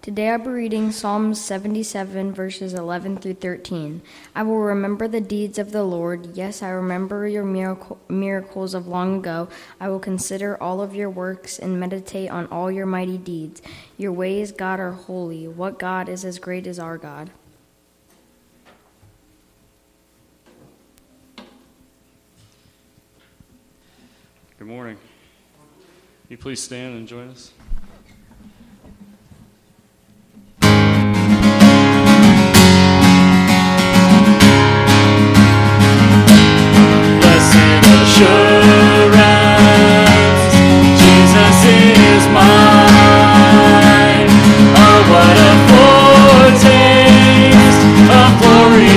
Today I'll be reading Psalms 77, verses 11 through 13. I will remember the deeds of the Lord. Yes, I remember your miracles of long ago. I will consider all of your works and meditate on all your mighty deeds. Your ways, God, are holy. What God is as great as our God? Good morning. Can you please stand and join us? Assurance, Jesus is mine. Oh, what a foretaste of glory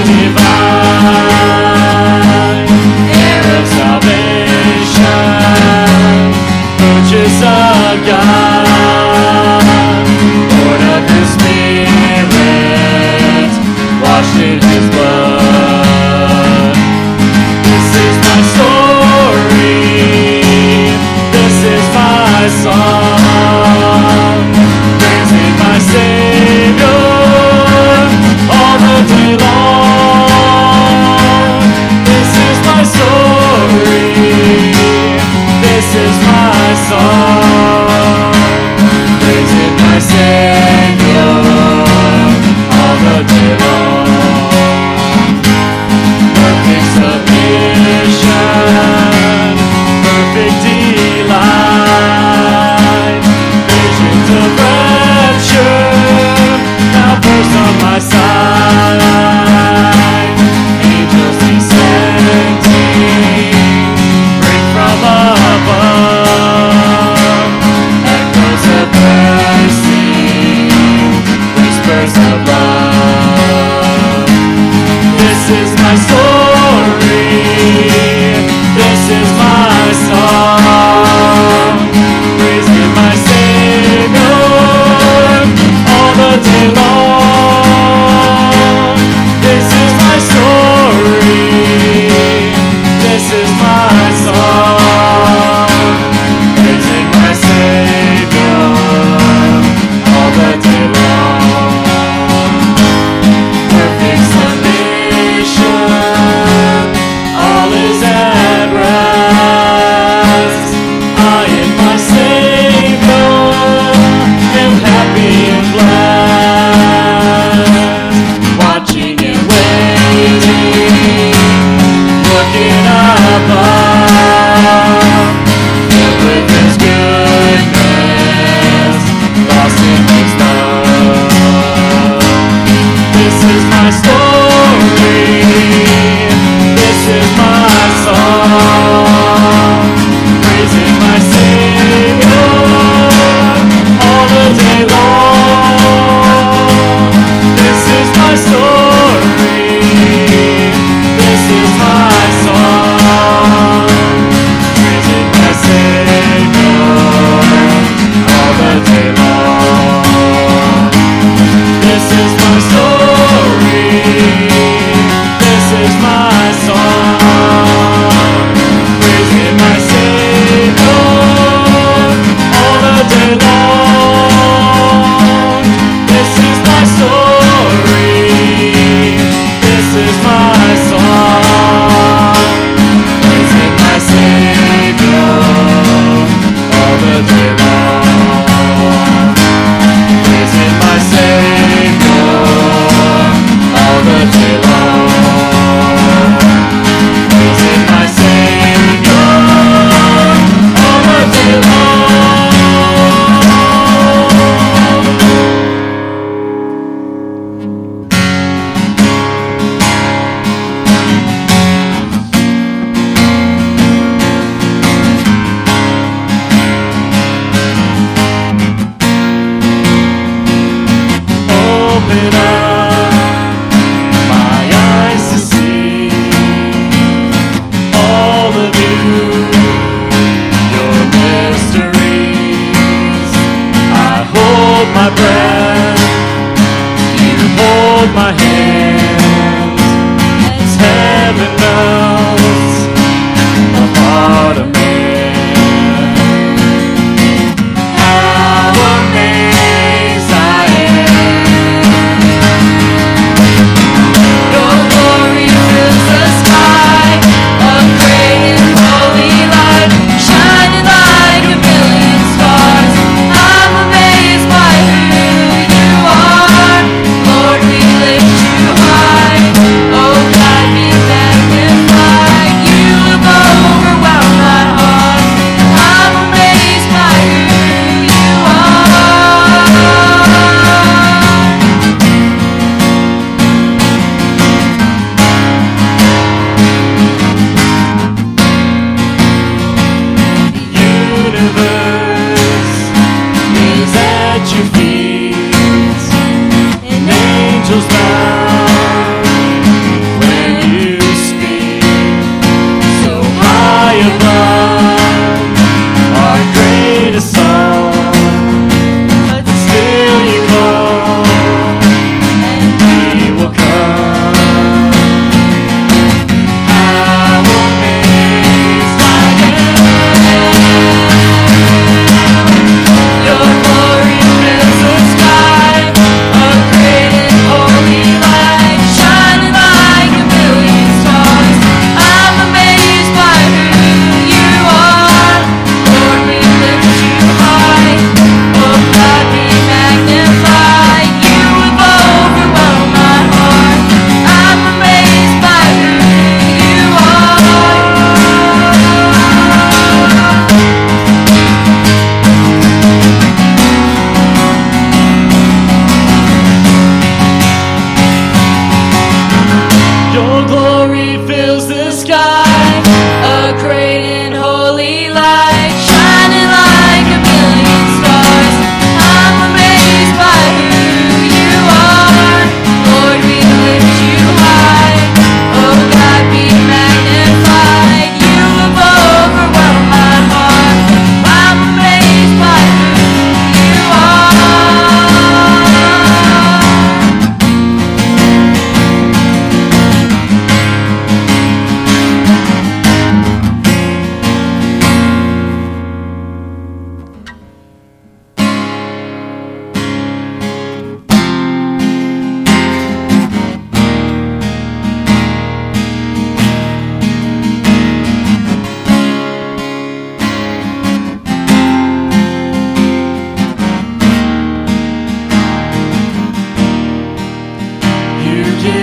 divine, heir of salvation, purchase of God, Lord of His Spirit, washed in His blood. This is my story, this is my song, praising my Savior all the day long. This is my story, this is my song, praising my Savior all the day long. Perfect submission, perfect delight, visions of rapture now burst on my side. Angels descending, bring from above, echoes of mercy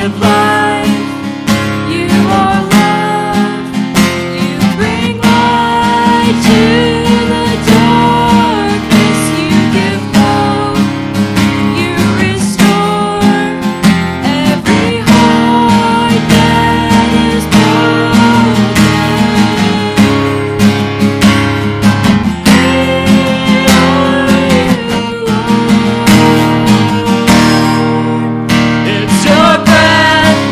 It's your breath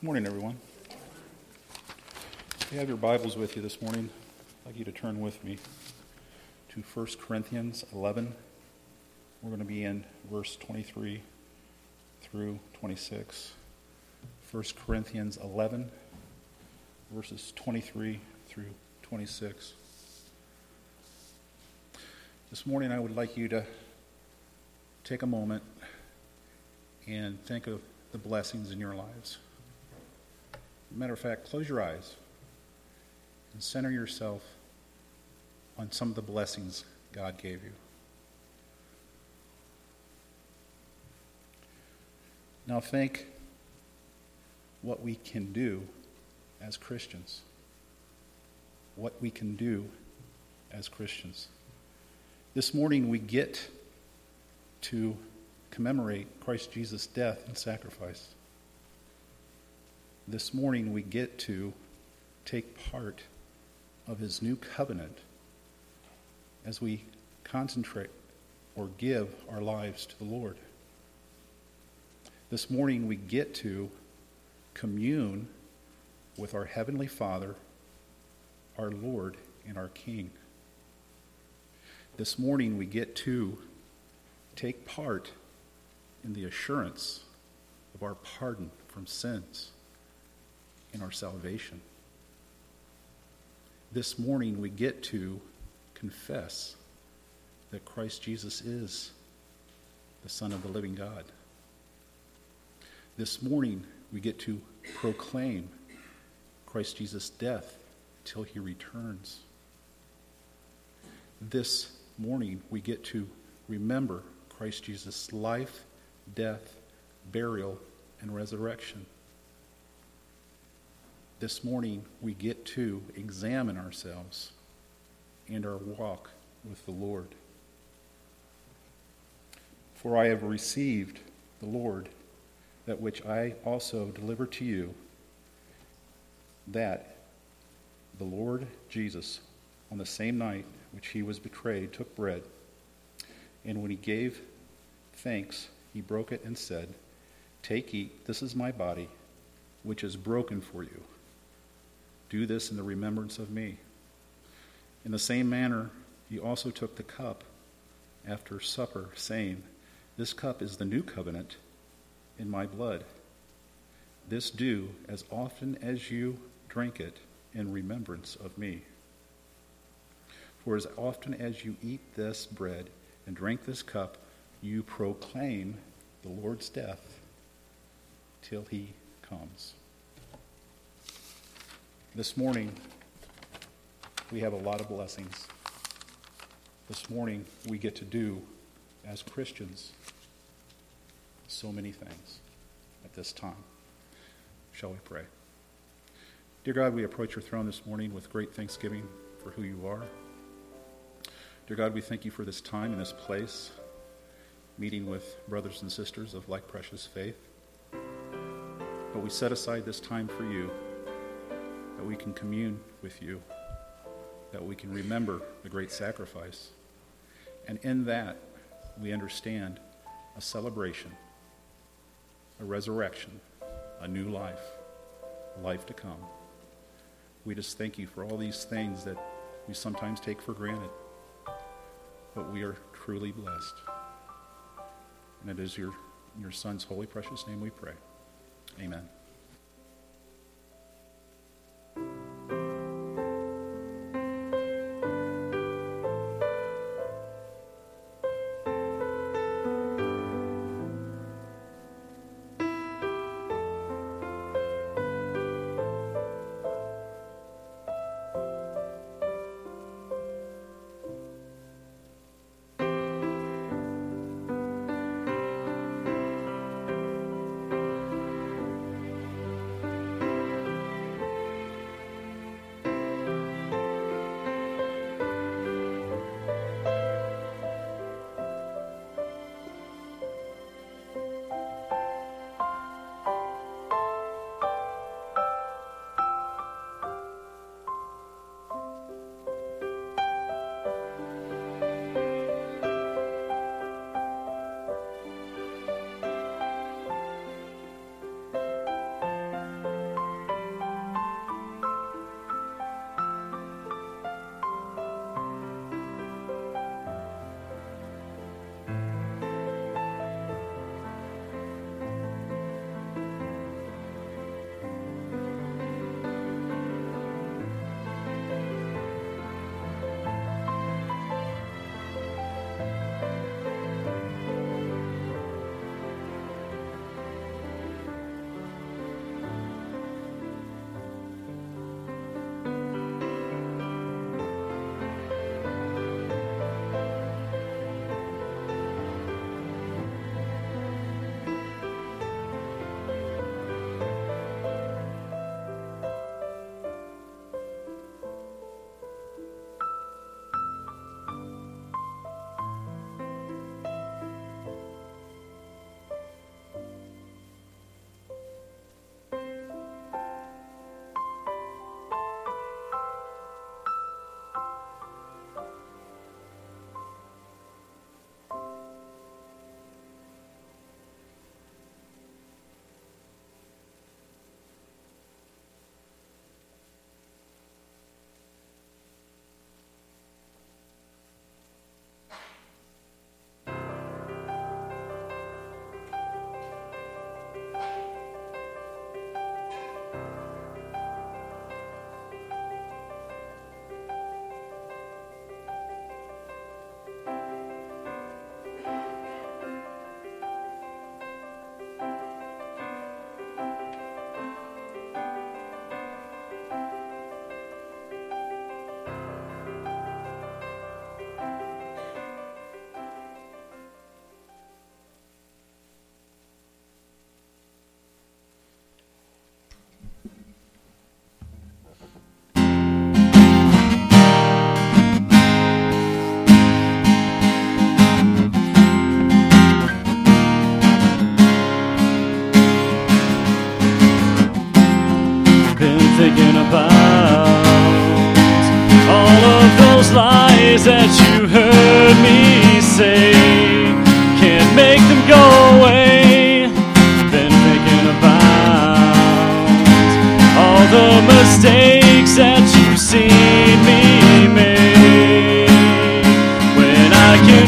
Morning, everyone. If you have your Bibles with you this morning, I'd like you to turn with me to 1 Corinthians 11. We're going to be in verse 23 through 26. 1 Corinthians 11, verses 23 through 26. This morning, I would like you to take a moment and think of the blessings in your lives. Matter of fact, close your eyes and center yourself on some of the blessings God gave you. Now think what we can do as Christians. What we can do as Christians. This morning we get to commemorate Christ Jesus' death and sacrifice. This morning we get to take part of his new covenant as we concentrate or give our lives to the Lord. This morning we get to commune with our Heavenly Father, our Lord, and our King. This morning we get to take part in the assurance of our pardon from sins and our salvation. This morning we get to confess that Christ Jesus is the Son of the living God. This morning we get to proclaim Christ Jesus' death till he returns. This morning we get to remember Christ Jesus' life, death, burial, and resurrection. This morning we get to examine ourselves and our walk with the Lord. For I have received the Lord that which I also delivered to you, that the Lord Jesus, on the same night which he was betrayed, took bread, and when he gave thanks, he broke it and said, "Take, eat, this is my body, which is broken for you. Do this in the remembrance of me." In the same manner, he also took the cup after supper, saying, "This cup is the new covenant in my blood. This do as often as you drink it in remembrance of me. For as often as you eat this bread and drink this cup, you proclaim the Lord's death till he comes." This morning, we have a lot of blessings. This morning, we get to do, as Christians, so many things at this time. Shall we pray? Dear God, we approach your throne this morning with great thanksgiving for who you are. Dear God, we thank you for this time and this place, meeting with brothers and sisters of like precious faith. But we set aside this time for you, that we can commune with you, that we can remember the great sacrifice. And in that, we understand a celebration, a resurrection, a new life, life to come. We just thank you for all these things that we sometimes take for granted, but we are truly blessed. And it is your Son's holy, precious name we pray. Amen.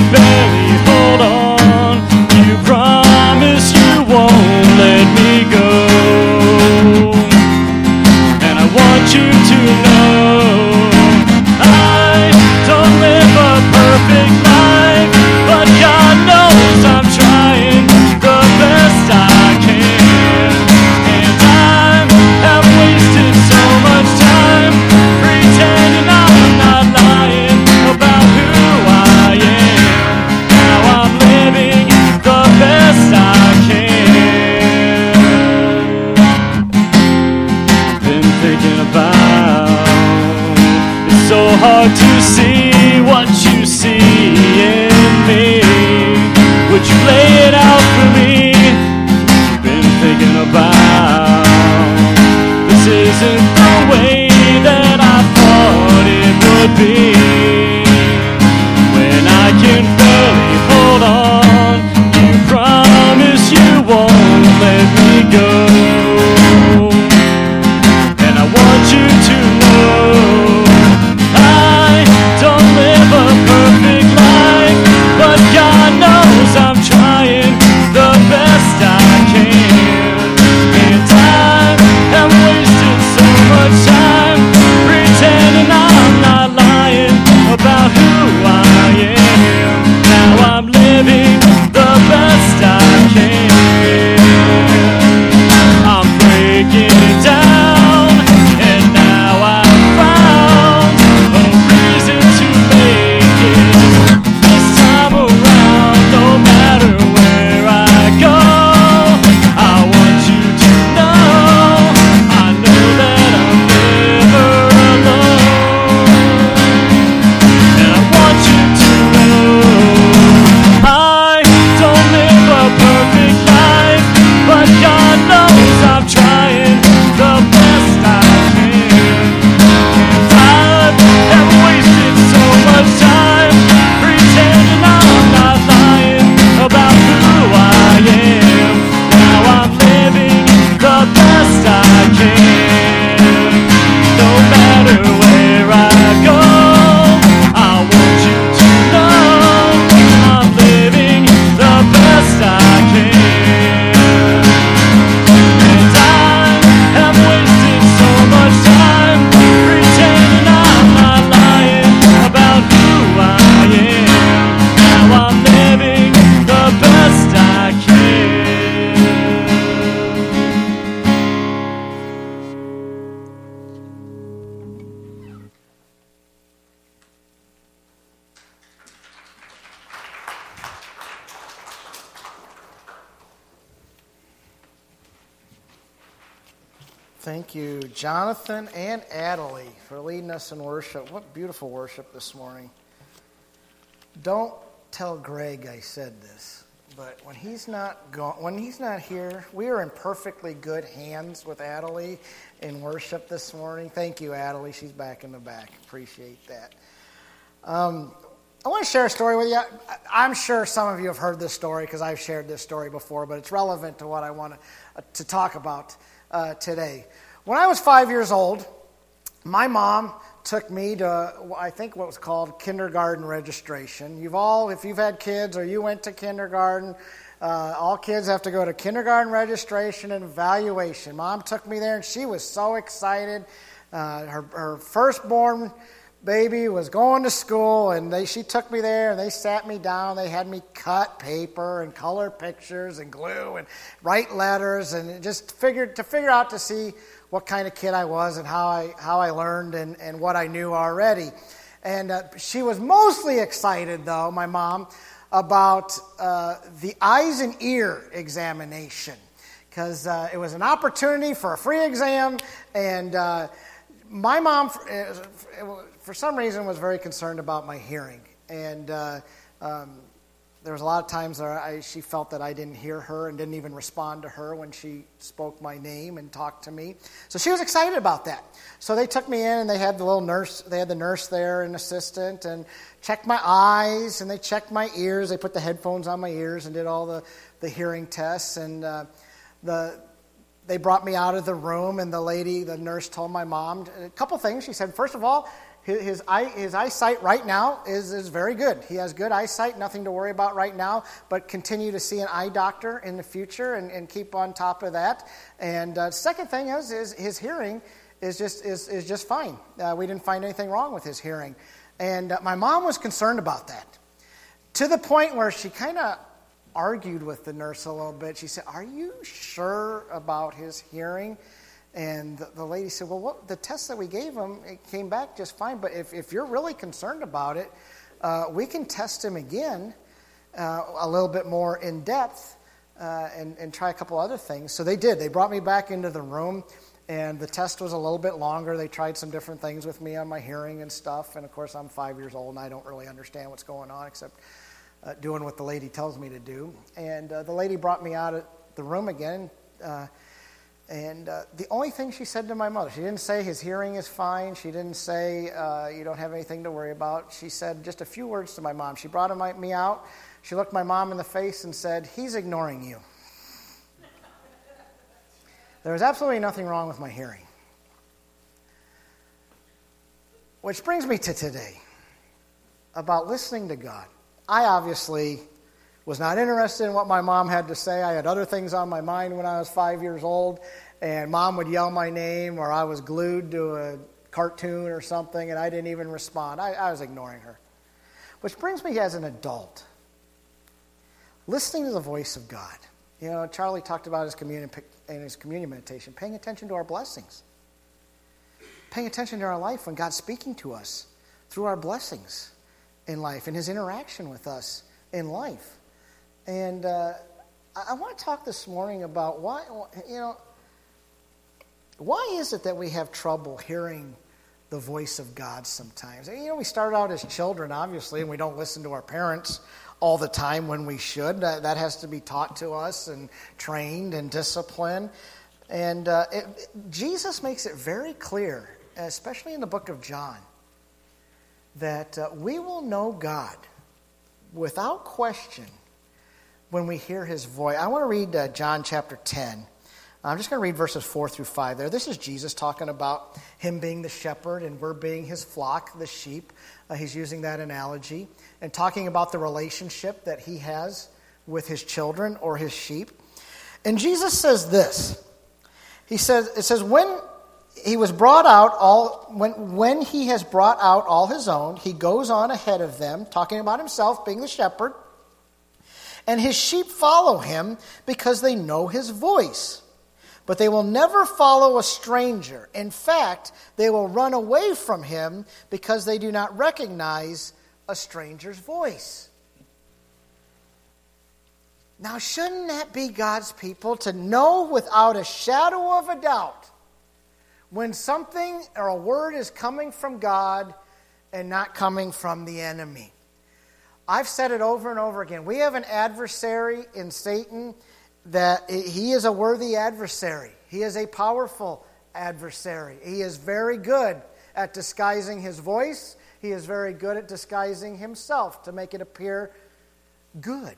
can barely hold on. You promise you won't let me go. And I want you to know I don't live a perfect life, but God knows I'm trying the best I can. And I have wasted so much time pretending I'm not lying about who I am. Now I'm living the best I can. Been thinking about, it's so hard to see what you see in me. Would you lay it out for me? Been thinking about, this isn't the way that I thought it would be. When I can barely hold on, you promise you won't let me go. And I want you to know I don't live a perfect life, but God knows I'm trying the best I can. And I have wasted so much time pretending I'm not lying about who I am. Now I'm living the best I can. I'm breaking it down, and now I've found a reason to make it this time around. No matter where I go, I want you to know I know that I'm never alone. And I want you to know I don't live a perfect life, but God knows I'm trying the best I can. And I have wasted so much time pretending I'm not lying about who I am. Now I'm living the best I can. No matter where I go, I want you to know I'm living the best I can. And I have wasted so much time pretending I'm not lying about who I am. Now I'm living the best I can. Thank you, Jonathan and Adelie, for leading us in worship. What beautiful worship this morning. Don't tell Greg I said this, but when he's not here, we are in perfectly good hands with Adelie in worship this morning. Thank you, Adelie. She's back in the back. Appreciate that. I want to share a story with you. I'm sure some of you have heard this story because I've shared this story before, but it's relevant to what I want to talk about today. When I was 5 years old, my mom took me to, I think, what was called kindergarten registration. If you've had kids or you went to kindergarten, all kids have to go to kindergarten registration and evaluation. Mom took me there, and she was so excited. Her firstborn baby was going to school, and she took me there, and they sat me down. They had me cut paper and color pictures and glue and write letters, and just figure out to see what kind of kid I was and how I learned and what I knew already. And she was mostly excited, though, my mom, about the eyes and ear examination, because it was an opportunity for a free exam, and my mom, for some reason, was very concerned about my hearing. And there was a lot of times where she felt that I didn't hear her and didn't even respond to her when she spoke my name and talked to me. So she was excited about that. So they took me in, and they had the little nurse. They had the nurse there, an assistant, and checked my eyes, and they checked my ears. They put the headphones on my ears and did all the hearing tests. And they brought me out of the room, and the nurse told my mom a couple things. She said, first of all, His eyesight right now is very good. He has good eyesight, nothing to worry about right now, but continue to see an eye doctor in the future and keep on top of that. And second thing is his hearing is just fine. We didn't find anything wrong with his hearing. And my mom was concerned about that, to the point where she kind of argued with the nurse a little bit. She said, "Are you sure about his hearing?" And the lady said, "Well, the test that we gave him, it came back just fine. But if you're really concerned about it, we can test him again a little bit more in depth and try a couple other things." So they did. They brought me back into the room, and the test was a little bit longer. They tried some different things with me on my hearing and stuff. And, of course, I'm 5 years old, and I don't really understand what's going on except doing what the lady tells me to do. And the lady brought me out of the room again. And the only thing she said to my mother, she didn't say his hearing is fine. She didn't say you don't have anything to worry about. She said just a few words to my mom. She brought me out. She looked my mom in the face and said, "He's ignoring you." There was absolutely nothing wrong with my hearing. Which brings me to today, about listening to God. I obviously was not interested in what my mom had to say. I had other things on my mind when I was 5 years old, and Mom would yell my name, or I was glued to a cartoon or something, and I didn't even respond. I was ignoring her. Which brings me as an adult, listening to the voice of God. You know, Charlie talked about his communion meditation, paying attention to our blessings, paying attention to our life when God's speaking to us through our blessings in life and his interaction with us in life. And I want to talk this morning about why is it that we have trouble hearing the voice of God sometimes? You know, we start out as children, obviously, and we don't listen to our parents all the time when we should. That has to be taught to us and trained and disciplined. And Jesus makes it very clear, especially in the book of John, that we will know God without question when we hear his voice. I want to read John chapter 10. I'm just going to read verses 4 through 5 there. This is Jesus talking about him being the shepherd and we're being his flock, the sheep. He's using that analogy and talking about the relationship that he has with his children or his sheep. And Jesus says this. It says, when he was brought out, when he has brought out all his own, he goes on ahead of them, talking about himself being the shepherd. And his sheep follow him because they know his voice. But they will never follow a stranger. In fact, they will run away from him because they do not recognize a stranger's voice. Now, shouldn't that be God's people to know without a shadow of a doubt when something or a word is coming from God and not coming from the enemy? I've said it over and over again. We have an adversary in Satan that he is a worthy adversary. He is a powerful adversary. He is very good at disguising his voice. He is very good at disguising himself to make it appear good.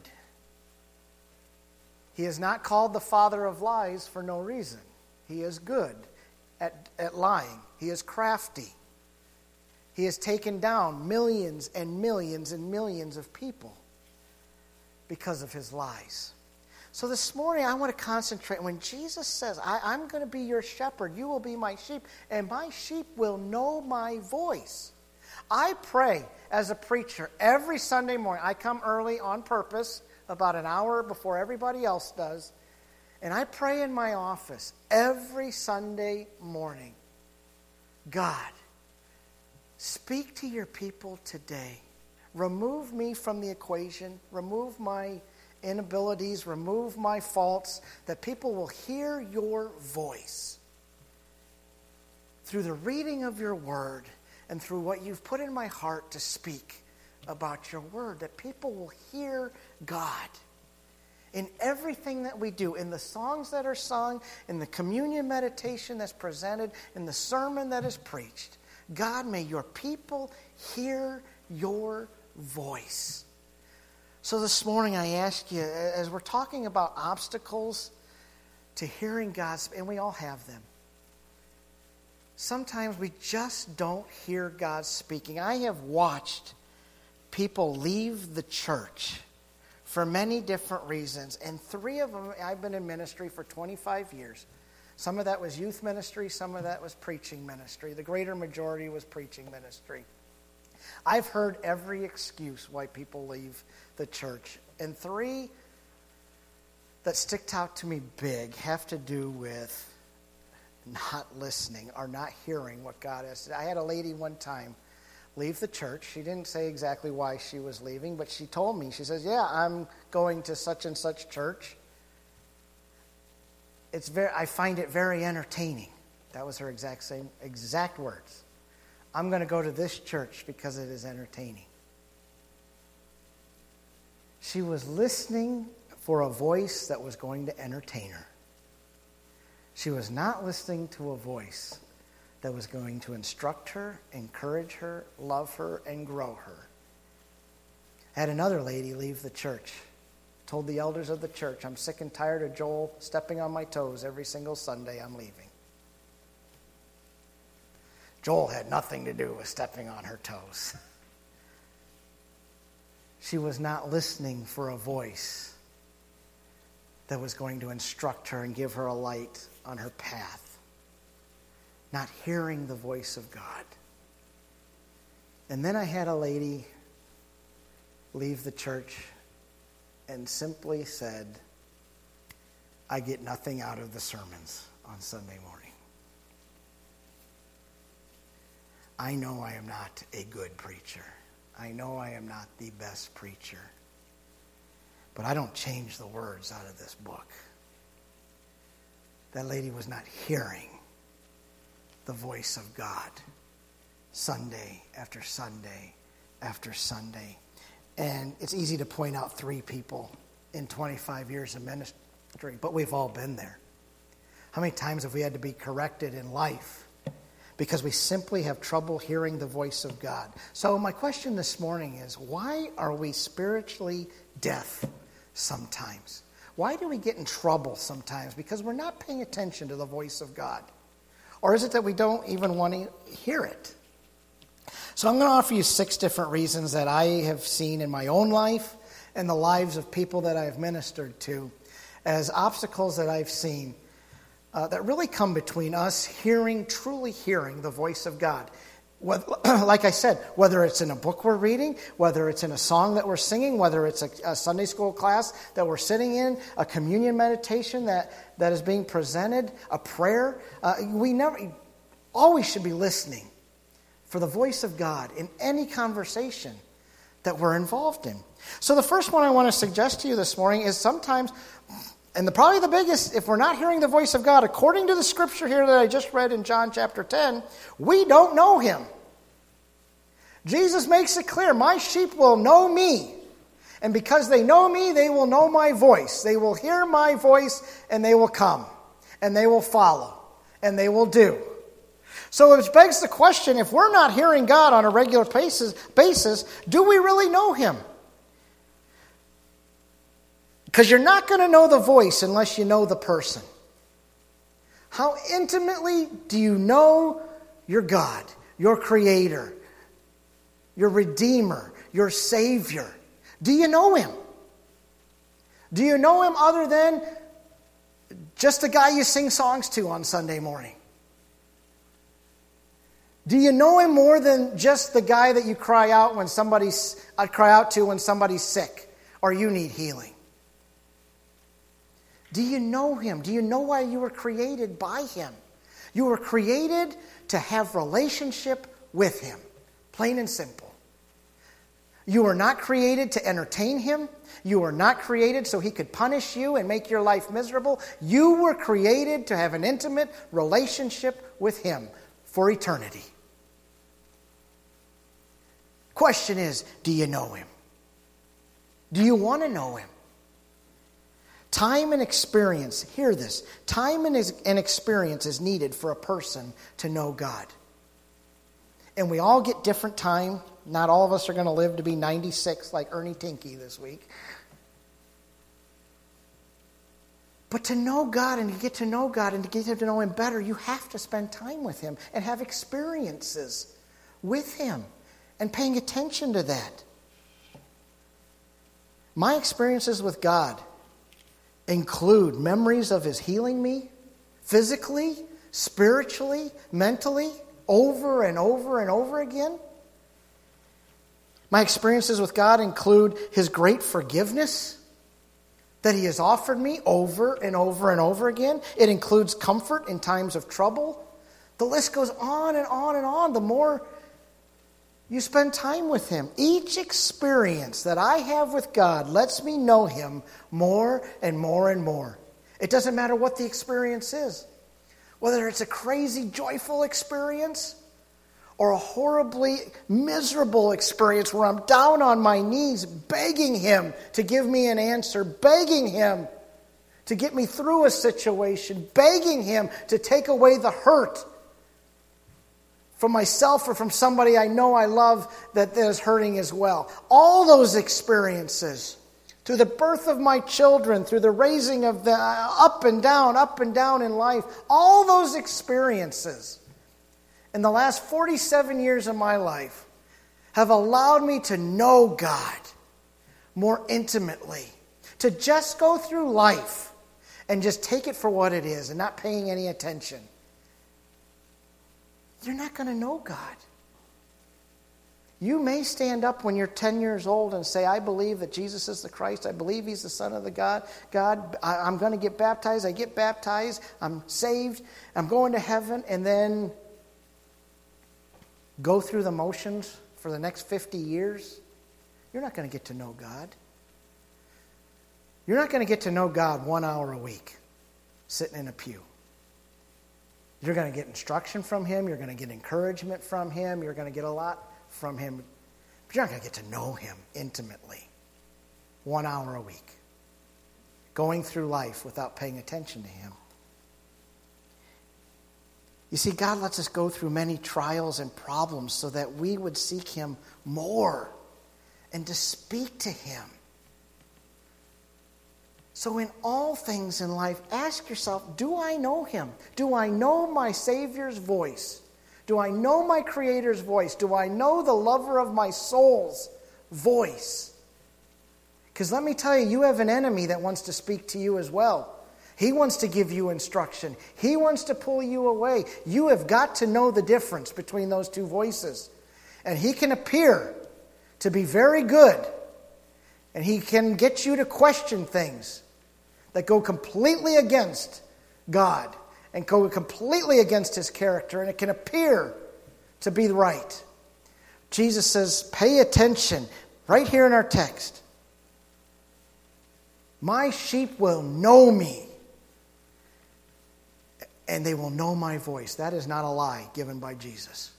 He is not called the father of lies for no reason. He is good at lying. He is crafty. He has taken down millions and millions and millions of people because of his lies. So this morning I want to concentrate. When Jesus says, I'm going to be your shepherd, you will be my sheep, and my sheep will know my voice. I pray as a preacher every Sunday morning. I come early on purpose, about an hour before everybody else does, and I pray in my office every Sunday morning, God, speak to your people today. Remove me from the equation. Remove my inabilities. Remove my faults. That people will hear your voice through the reading of your word and through what you've put in my heart to speak about your word. That people will hear God in everything that we do, in the songs that are sung, in the communion meditation that's presented, in the sermon that is preached. God, may your people hear your voice. So this morning I ask you, as we're talking about obstacles to hearing God's, and we all have them. sometimes we just don't hear God speaking. I have watched people leave the church for many different reasons, and 3 of them, I've been in ministry for 25 years. Some of that was youth ministry, some of that was preaching ministry. The greater majority was preaching ministry. I've heard every excuse why people leave the church, and 3 that sticked out to me big have to do with not listening or not hearing what God has said. I had a lady one time leave the church. She didn't say exactly why she was leaving, but she told me, she says, yeah, I'm going to such and such church. I find it very entertaining. That was her exact words. I'm going to go to this church because it is entertaining. She was listening for a voice that was going to entertain her. She was not listening to a voice that was going to instruct her, encourage her, love her, and grow her. I had another lady leave the church. Told the elders of the church, I'm sick and tired of Joel stepping on my toes every single Sunday. I'm leaving. Joel had nothing to do with stepping on her toes. She was not listening for a voice that was going to instruct her and give her a light on her path. Not hearing the voice of God. And then I had a lady leave the church and simply said, I get nothing out of the sermons on Sunday morning. I know I am not a good preacher. I know I am not the best preacher. But I don't change the words out of this book. That lady was not hearing the voice of God Sunday after Sunday after Sunday. And it's easy to point out 3 people in 25 years of ministry, but we've all been there. How many times have we had to be corrected in life because we simply have trouble hearing the voice of God? So my question this morning is, why are we spiritually deaf sometimes? Why do we get in trouble sometimes? Because we're not paying attention to the voice of God. Or is it that we don't even want to hear it? So I'm going to offer you 6 different reasons that I have seen in my own life and the lives of people that I have ministered to as obstacles that I've seen that really come between us truly hearing the voice of God. Like I said, whether it's in a book we're reading, whether it's in a song that we're singing, whether it's a Sunday school class that we're sitting in, a communion meditation that is being presented, a prayer, we always should be listening for the voice of God in any conversation that we're involved in. So the first one I want to suggest to you this morning is sometimes, and probably the biggest, if we're not hearing the voice of God, according to the scripture here that I just read in John chapter 10, we don't know him. Jesus makes it clear, my sheep will know me. And because they know me, they will know my voice. They will hear my voice and they will come. And they will follow. And they will do. So it begs the question, if we're not hearing God on a regular basis, do we really know him? Because you're not going to know the voice unless you know the person. How intimately do you know your God, your Creator, your Redeemer, your Savior? Do you know him? Do you know him other than just the guy you sing songs to on Sunday morning? Do you know him more than just the guy that you cry out to when somebody's sick or you need healing? Do you know him? Do you know why you were created by him? You were created to have relationship with him. Plain and simple. You were not created to entertain him. You were not created so he could punish you and make your life miserable. You were created to have an intimate relationship with him for eternity. Question is, do you know him? Do you want to know him? Time and experience, hear this, time and experience is needed for a person to know God. And we all get different time. Not all of us are going to live to be 96 like Ernie Tinkey this week. But to know God and to get to know God and to get to know Him better, you have to spend time with Him and have experiences with Him and paying attention to that. My experiences with God include memories of His healing me physically, spiritually, mentally, over and over and over again. My experiences with God include His great forgiveness that He has offered me over and over and over again. It includes comfort in times of trouble. The list goes on and on and on. The more you spend time with Him, each experience that I have with God lets me know Him more and more and more. It doesn't matter what the experience is. Whether it's a crazy, joyful experience or a horribly miserable experience where I'm down on my knees begging Him to give me an answer, begging Him to get me through a situation, begging Him to take away the hurt from myself or from somebody I know I love that is hurting as well. All those experiences, through the birth of my children, through the raising of the up and down in life, all those experiences in the last 47 years of my life have allowed me to know God more intimately, to just go through life and just take it for what it is and not paying any attention. You're not going to know God. You may stand up when you're 10 years old and say, I believe that Jesus is the Christ. I believe He's the Son of the God. I'm going to get baptized. I get baptized. I'm saved. I'm going to heaven. And then go through the motions for the next 50 years. You're not going to get to know God. You're not going to get to know God 1 hour a week sitting in a pew. You're going to get instruction from Him. You're going to get encouragement from Him. You're going to get a lot from Him. But you're not going to get to know Him intimately 1 hour a week. Going through life without paying attention to Him. You see, God lets us go through many trials and problems so that we would seek Him more and to speak to Him. So in all things in life, ask yourself, do I know Him? Do I know my Savior's voice? Do I know my Creator's voice? Do I know the lover of my soul's voice? Because let me tell you, you have an enemy that wants to speak to you as well. He wants to give you instruction. He wants to pull you away. You have got to know the difference between those two voices. And he can appear to be very good. And he can get you to question things that go completely against God and go completely against His character. And it can appear to be right. Jesus says, pay attention. Right here in our text. My sheep will know me. And they will know my voice. That is not a lie given by Jesus.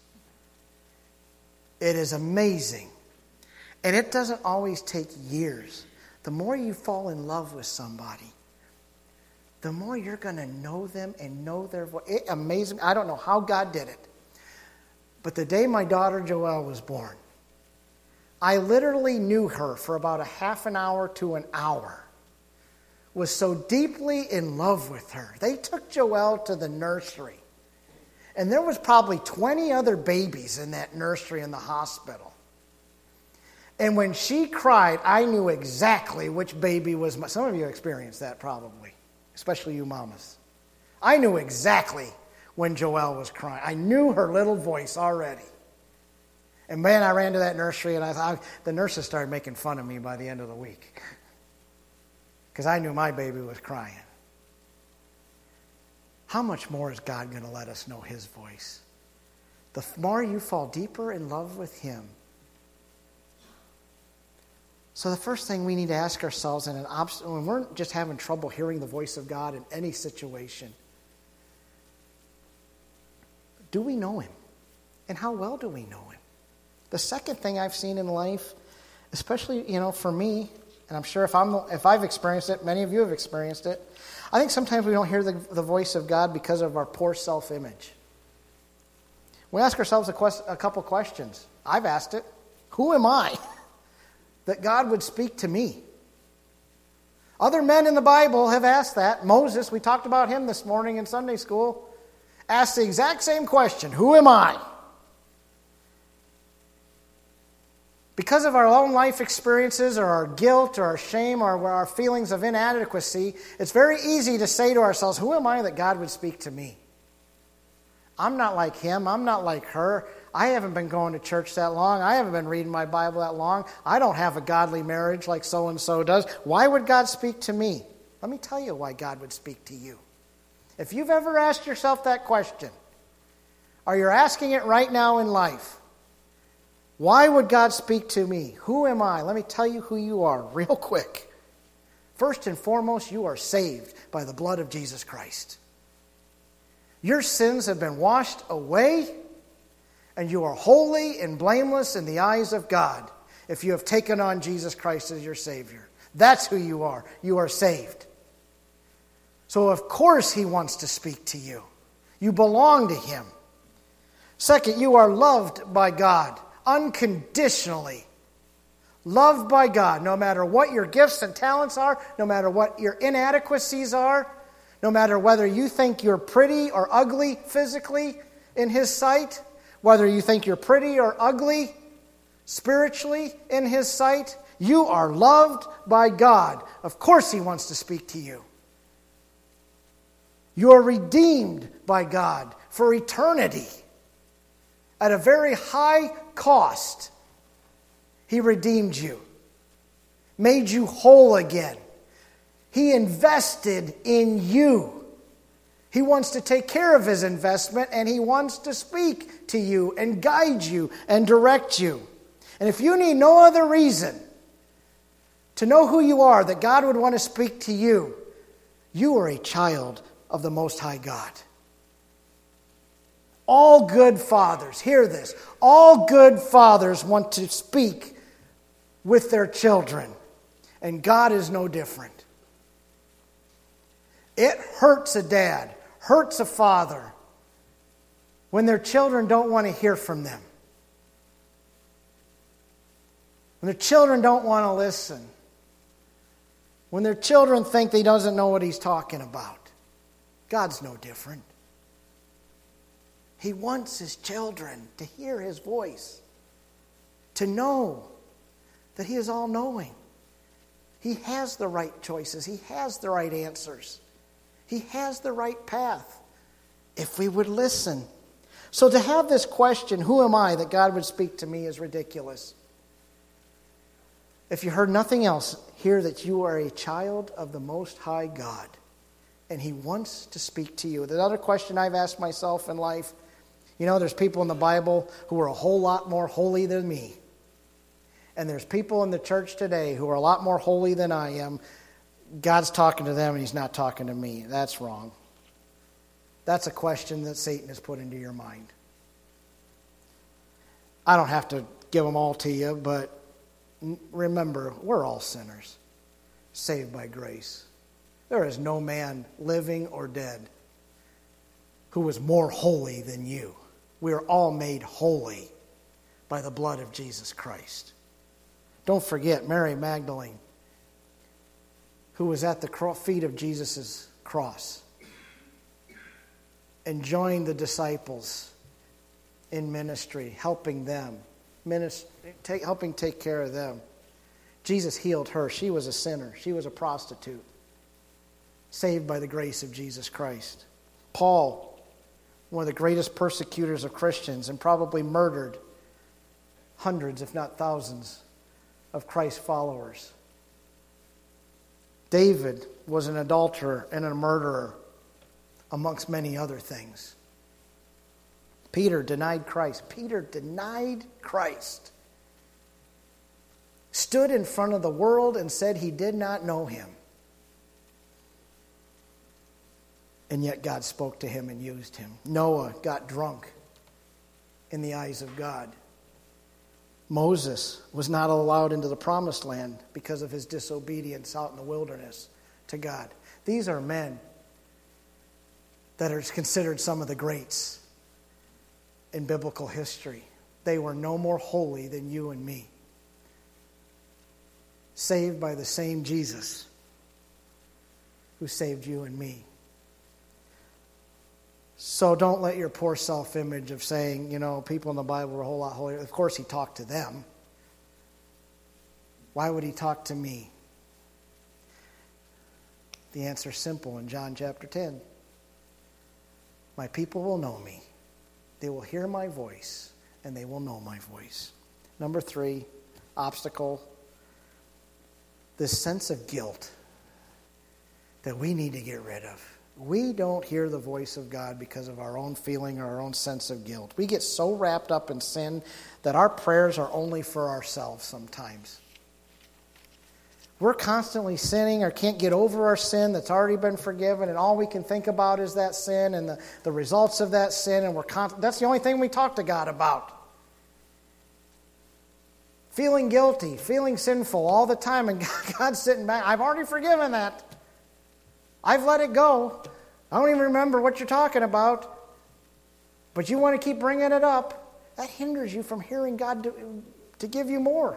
It is amazing. And it doesn't always take years. The more you fall in love with somebody, the more you're going to know them and know their voice. Amazing. I don't know how God did it. But the day my daughter Joelle was born, I literally knew her for about a half an hour to an hour. Was so deeply in love with her. They took Joelle to the nursery. And there was probably 20 other babies in that nursery in the hospital. And when she cried, I knew exactly which baby was my... Some of you experienced that probably, especially you mamas. I knew exactly when Joelle was crying. I knew her little voice already. And man, I ran to that nursery and I thought, the nurses started making fun of me by the end of the week. Because I knew my baby was crying. How much more is God going to let us know His voice? The more you fall deeper in love with Him. So the first thing we need to ask ourselves when we're just having trouble hearing the voice of God in any situation, do we know Him? And how well do we know Him? The second thing I've seen in life, especially, for me, and I'm sure if I've experienced it, many of you have experienced it. I think sometimes we don't hear the voice of God because of our poor self-image. We ask ourselves a couple questions. I've asked it. Who am I that God would speak to me? Other men in the Bible have asked that. Moses, we talked about him this morning in Sunday school, asked the exact same question, who am I? Because of our own life experiences or our guilt or our shame or our feelings of inadequacy, it's very easy to say to ourselves, who am I that God would speak to me? I'm not like him. I'm not like her. I haven't been going to church that long. I haven't been reading my Bible that long. I don't have a godly marriage like so-and-so does. Why would God speak to me? Let me tell you why God would speak to you. If you've ever asked yourself that question, or you're asking it right now in life, why would God speak to me? Who am I? Let me tell you who you are real quick. First and foremost, you are saved by the blood of Jesus Christ. Your sins have been washed away, and you are holy and blameless in the eyes of God if you have taken on Jesus Christ as your Savior. That's who you are. You are saved. So of course He wants to speak to you. You belong to Him. Second, you are loved by God unconditionally. Loved by God, no matter what your gifts and talents are, no matter what your inadequacies are, no matter whether you think you're pretty or ugly physically in His sight, whether you think you're pretty or ugly spiritually in His sight, you are loved by God. Of course He wants to speak to you. You are redeemed by God for eternity. At a very high cost, He redeemed you, made you whole again. He invested in you. He wants to take care of His investment, and He wants to speak to you and guide you and direct you. And if you need no other reason to know who you are, that God would want to speak to you, you are a child of the Most High God. All good fathers, hear this, all good fathers want to speak with their children, and God is no different. It hurts a dad, hurts a father, when their children don't want to hear from them. When their children don't want to listen. When their children think he doesn't know what he's talking about. God's no different. He wants His children to hear His voice, to know that He is all-knowing. He has the right choices. He has the right answers. He has the right path, if we would listen. So to have this question, who am I that God would speak to me, is ridiculous. If you heard nothing else, hear that you are a child of the Most High God, and He wants to speak to you. The other question I've asked myself in life, there's people in the Bible who are a whole lot more holy than me. And there's people in the church today who are a lot more holy than I am. God's talking to them and He's not talking to me. That's wrong. That's a question that Satan has put into your mind. I don't have to give them all to you, but remember, we're all sinners, saved by grace. There is no man, living or dead, who is more holy than you. We are all made holy by the blood of Jesus Christ. Don't forget Mary Magdalene, who was at the feet of Jesus' cross and joined the disciples in ministry, helping them, helping take care of them. Jesus healed her. She was a sinner. She was a prostitute, saved by the grace of Jesus Christ. Paul, one of the greatest persecutors of Christians, and probably murdered hundreds, if not thousands, of Christ's followers. David was an adulterer and a murderer, amongst many other things. Peter denied Christ. Peter denied Christ. Stood in front of the world and said he did not know Him. And yet God spoke to him and used him. Noah got drunk in the eyes of God. Moses was not allowed into the promised land because of his disobedience out in the wilderness to God. These are men that are considered some of the greats in biblical history. They were no more holy than you and me. Saved by the same Jesus. who saved you and me. So don't let your poor self-image of saying, people in the Bible were a whole lot holier. Of course he talked to them. Why would he talk to me? The answer is simple in John chapter 10. My people will know me. They will hear my voice, and they will know my voice. Number 3, obstacle, this sense of guilt that we need to get rid of. We don't hear the voice of God because of our own feeling or our own sense of guilt. We get so wrapped up in sin that our prayers are only for ourselves sometimes. We're constantly sinning or can't get over our sin that's already been forgiven, and all we can think about is that sin and the results of that sin, and that's the only thing we talk to God about. Feeling guilty, feeling sinful all the time, and God's sitting back. I've already forgiven that. I've let it go. I don't even remember what you're talking about, but you want to keep bringing it up. That hinders you from hearing God to give you more.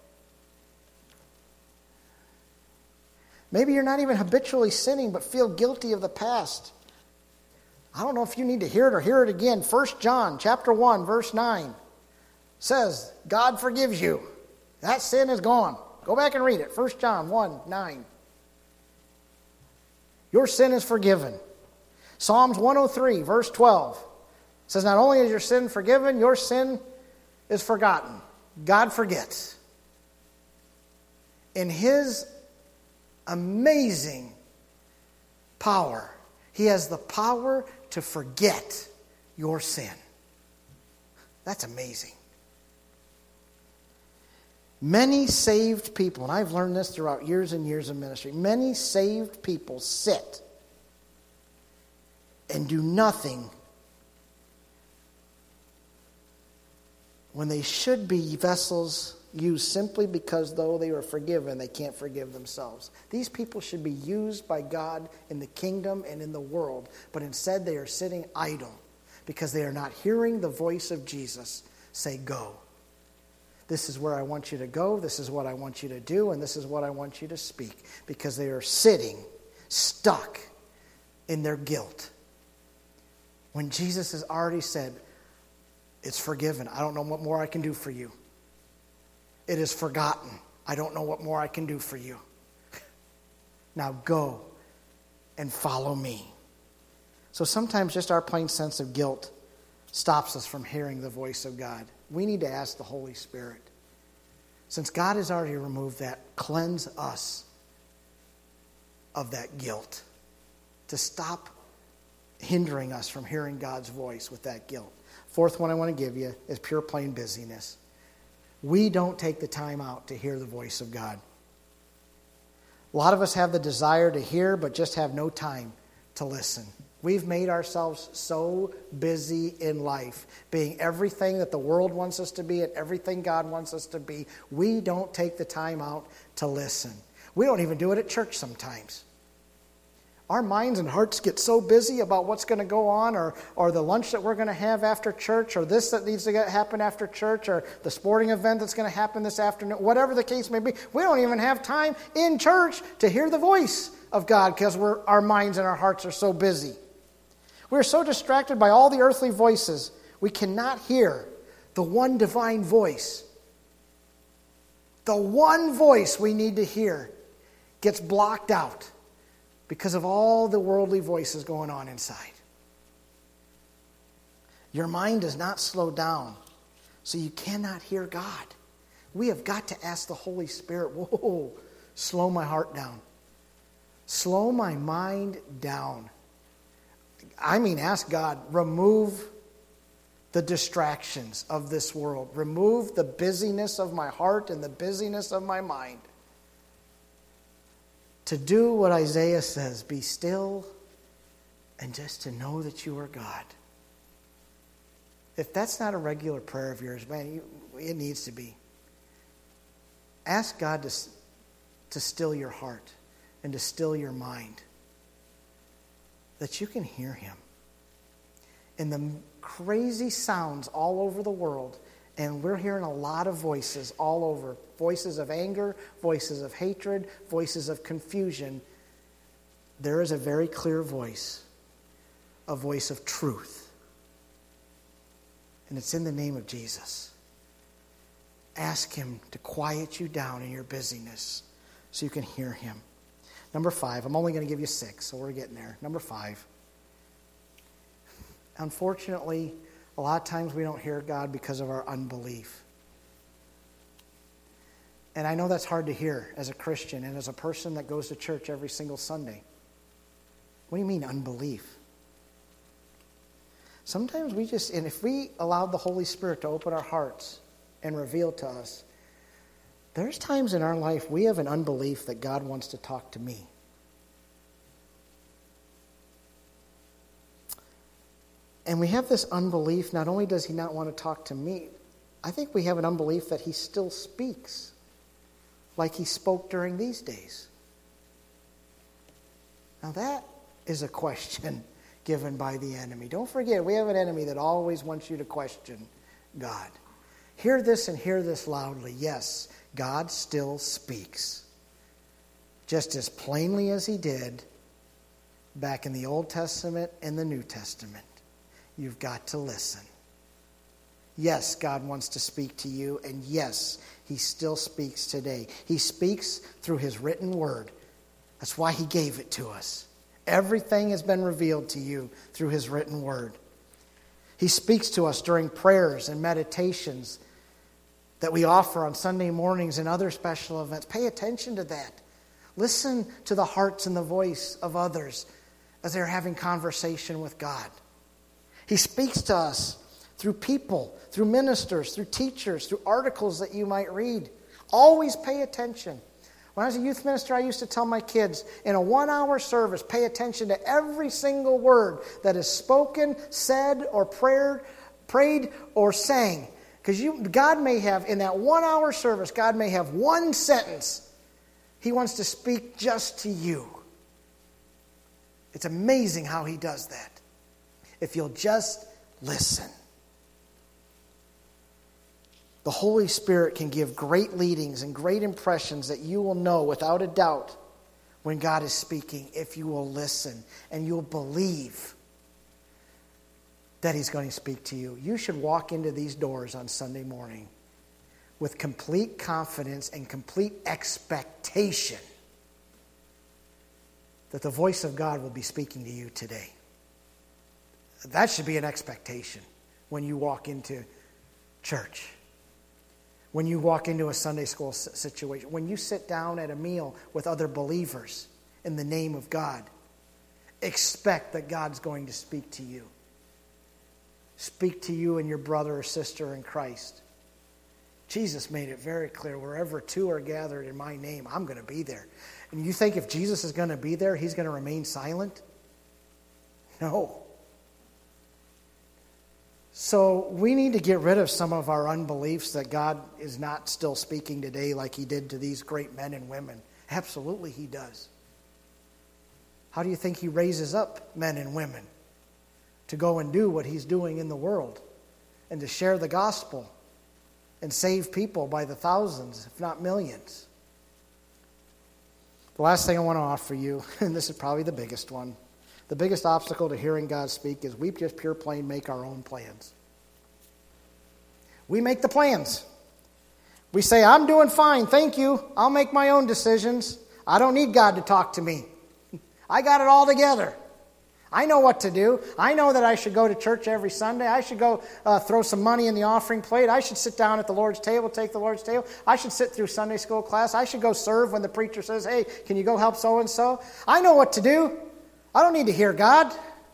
Maybe you're not even habitually sinning, but feel guilty of the past. I don't know if you need to hear it or hear it again. 1 John chapter 1, verse 9 says, God forgives you. That sin is gone. Go back and read it. 1 John 1, 9. Your sin is forgiven. Psalms 103, verse 12 says, not only is your sin forgiven, your sin is forgotten. God forgets. In His amazing power, He has the power to forget your sin. That's amazing. Many saved people, and I've learned this throughout years and years of ministry, many saved people sit and do nothing when they should be vessels used simply because though they were forgiven, they can't forgive themselves. These people should be used by God in the kingdom and in the world, but instead they are sitting idle because they are not hearing the voice of Jesus say, go. This is where I want you to go, this is what I want you to do, and this is what I want you to speak, because they are sitting stuck in their guilt. When Jesus has already said, it's forgiven, I don't know what more I can do for you. It is forgotten. I don't know what more I can do for you. Now go and follow me. So sometimes just our plain sense of guilt stops us from hearing the voice of God. We need to ask the Holy Spirit. Since God has already removed that, cleanse us of that guilt. To stop hindering us from hearing God's voice with that guilt. Fourth one I want to give you is pure plain busyness. We don't take the time out to hear the voice of God. A lot of us have the desire to hear, but just have no time to listen. We've made ourselves so busy in life, being everything that the world wants us to be and everything God wants us to be. We don't take the time out to listen. We don't even do it at church sometimes. Our minds and hearts get so busy about what's going to go on or the lunch that we're going to have after church or this that needs to happen after church or the sporting event that's going to happen this afternoon, whatever the case may be. We don't even have time in church to hear the voice of God because our minds and our hearts are so busy. We're so distracted by all the earthly voices, we cannot hear the one divine voice. The one voice we need to hear gets blocked out because of all the worldly voices going on inside. Your mind does not slow down, so you cannot hear God. We have got to ask the Holy Spirit, whoa, slow my heart down. Slow my mind down. I mean, ask God, remove the distractions of this world. Remove the busyness of my heart and the busyness of my mind. To do what Isaiah says, be still and just to know that you are God. If that's not a regular prayer of yours, man, it needs to be. Ask God to still your heart and to still your mind, that you can hear Him. In the crazy sounds all over the world, and we're hearing a lot of voices all over. Voices of anger, voices of hatred, voices of confusion. there is a very clear voice, a voice of truth. And it's in the name of Jesus. Ask him to quiet you down in your busyness so you can hear him. Number 5, I'm only going to give you 6, so we're getting there. Number 5. Unfortunately, a lot of times we don't hear God because of our unbelief. And I know that's hard to hear as a Christian and as a person that goes to church every single Sunday. What do you mean unbelief? Sometimes and if we allow the Holy Spirit to open our hearts and reveal to us, there's times in our life we have an unbelief that God wants to talk to me. And we have this unbelief, not only does he not want to talk to me, I think we have an unbelief that he still speaks like he spoke during these days. Now that is a question given by the enemy. Don't forget, we have an enemy that always wants you to question God. Hear this and hear this loudly. Yes, God still speaks. Just as plainly as he did back in the Old Testament and the New Testament. You've got to listen. Yes, God wants to speak to you, and yes, he still speaks today. He speaks through his written word. That's why he gave it to us. Everything has been revealed to you through his written word. He speaks to us during prayers and meditations that we offer on Sunday mornings and other special events. Pay attention to that. Listen to the hearts and the voice of others as they're having conversation with God. He speaks to us through people, through ministers, through teachers, through articles that you might read. Always pay attention. When I was a youth minister, I used to tell my kids, in a 1-hour service, pay attention to every single word that is spoken, said, or prayed, or sang. Because God may have, in that 1-hour service, God may have one sentence he wants to speak just to you. It's amazing how he does that. If you'll just listen. The Holy Spirit can give great leadings and great impressions that you will know without a doubt when God is speaking if you will listen and you'll believe that he's going to speak to you. You should walk into these doors on Sunday morning with complete confidence and complete expectation that the voice of God will be speaking to you today. That should be an expectation when you walk into church. When you walk into a Sunday school situation, when you sit down at a meal with other believers in the name of God, expect that God's going to speak to you. Speak to you and your brother or sister in Christ. Jesus made it very clear, wherever 2 are gathered in my name, I'm going to be there. And you think if Jesus is going to be there, he's going to remain silent? No. So we need to get rid of some of our unbeliefs that God is not still speaking today like he did to these great men and women. Absolutely he does. How do you think he raises up men and women to go and do what he's doing in the world and to share the gospel and save people by the thousands, if not millions? The last thing I want to offer you, and this is probably the biggest one, the biggest obstacle to hearing God speak is we just pure plain make our own plans. We make the plans. We say, I'm doing fine, thank you. I'll make my own decisions. I don't need God to talk to me. I got it all together. I know what to do. I know that I should go to church every Sunday. I should go throw some money in the offering plate. I should sit down at the Lord's table, take the Lord's table. I should sit through Sunday school class. I should go serve when the preacher says, hey, can you go help so-and-so? I know what to do. I don't need to hear God.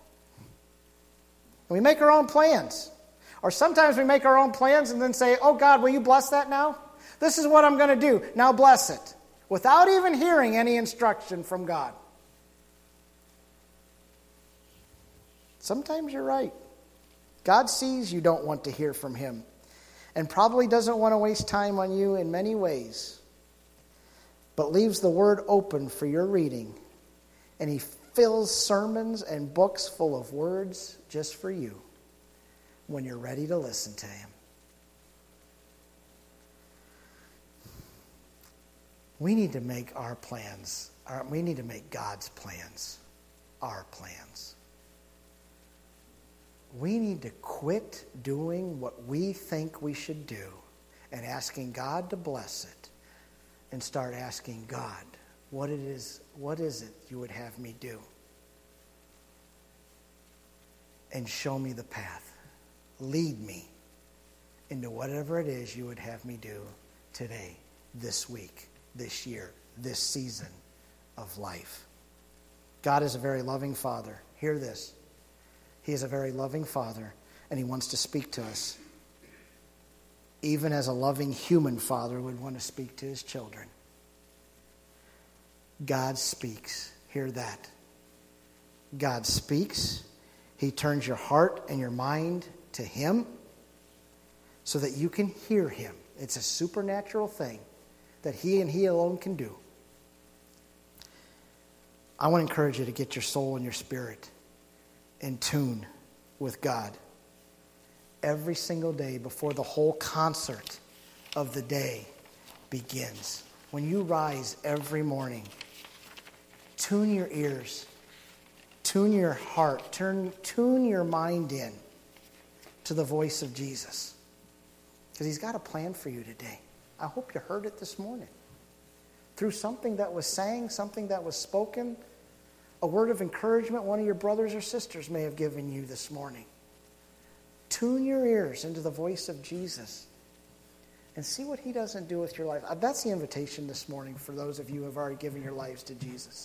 We make our own plans. Or sometimes we make our own plans and then say, oh God, will you bless that now? This is what I'm going to do. Now bless it. Without even hearing any instruction from God. Sometimes you're right. God sees you don't want to hear from him and probably doesn't want to waste time on you in many ways, but leaves the word open for your reading, and he fills sermons and books full of words just for you when you're ready to listen to him. We need to make our plans We need to make God's plans our plans. We need to quit doing what we think we should do and asking God to bless it and start asking God, what is it you would have me do? And show me the path. Lead me into whatever it is you would have me do today, this week, this year, this season of life. God is a very loving Father. Hear this. He is a very loving Father, and He wants to speak to us, even as a loving human father would want to speak to his children. God speaks. Hear that. God speaks. He turns your heart and your mind to Him so that you can hear Him. It's a supernatural thing that He and He alone can do. I want to encourage you to get your soul and your spirit in tune with God every single day before the whole concert of the day begins. When you rise every morning, tune your ears, tune your heart, tune your mind in to the voice of Jesus. Because He's got a plan for you today. I hope you heard it this morning. Through something that was sang, something that was spoken, a word of encouragement one of your brothers or sisters may have given you this morning. Tune your ears into the voice of Jesus and see what He doesn't do with your life. That's the invitation this morning for those of you who have already given your lives to Jesus.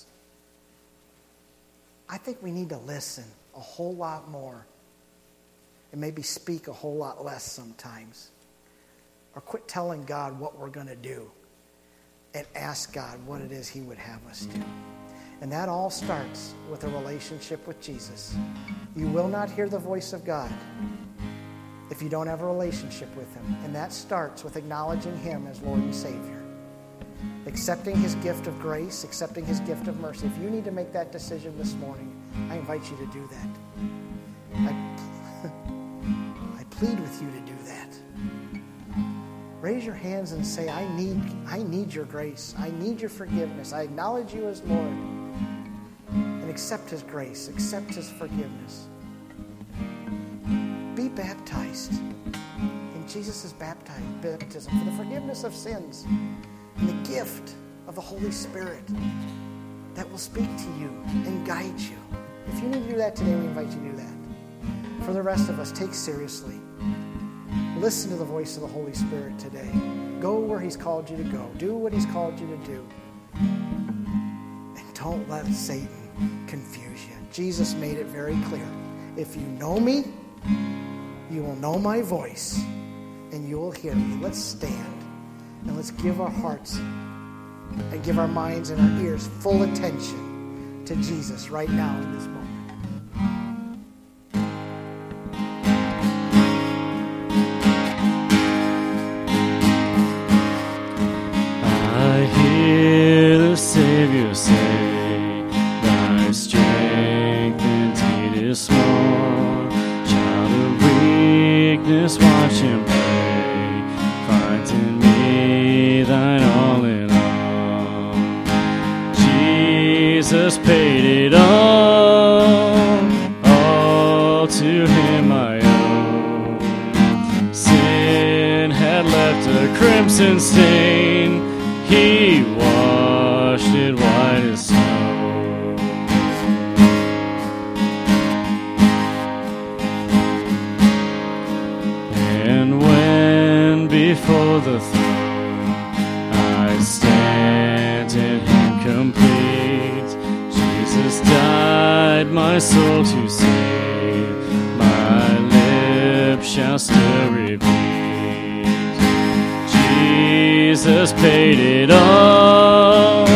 I think we need to listen a whole lot more and maybe speak a whole lot less sometimes. Or quit telling God what we're going to do and ask God what it is He would have us do. And that all starts with a relationship with Jesus. You will not hear the voice of God if you don't have a relationship with Him. And that starts with acknowledging Him as Lord and Savior. Accepting His gift of grace, accepting His gift of mercy. If you need to make that decision this morning, I invite you to do that. I plead with you to do that. Raise your hands and say, I need your grace. I need your forgiveness. I acknowledge you as Lord. And accept His grace. Accept His forgiveness. Be baptized in Jesus' baptism for the forgiveness of sins and the gift of the Holy Spirit that will speak to you and guide you. If you need to do that today, we invite you to do that. For the rest of us, take seriously. Listen to the voice of the Holy Spirit today. Go where He's called you to go. Do what He's called you to do. And don't let Satan confuse you. Jesus made it very clear. If you know me, you will know my voice, and you will hear me. Let's stand, and let's give our hearts and give our minds and our ears full attention to Jesus right now in this moment. Savior say, thy strength indeed is small. Child of weakness, watch Him play. Find in me thine all in all. Jesus paid it all to Him I owe. Sin had left a crimson stain. He washed it white as snow. And when before the throne I stand in Him complete, Jesus died my soul to save. My lips shall still repeat, Jesus paid it all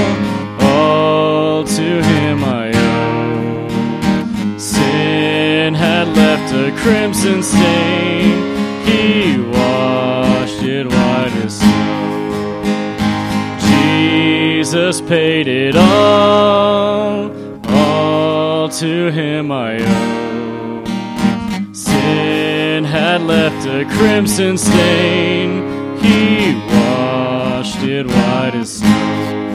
to Him I owe. Sin had left a crimson stain. He washed it white as snow. Jesus paid it all to Him I owe. Sin had left a crimson stain. He washed it white as snow.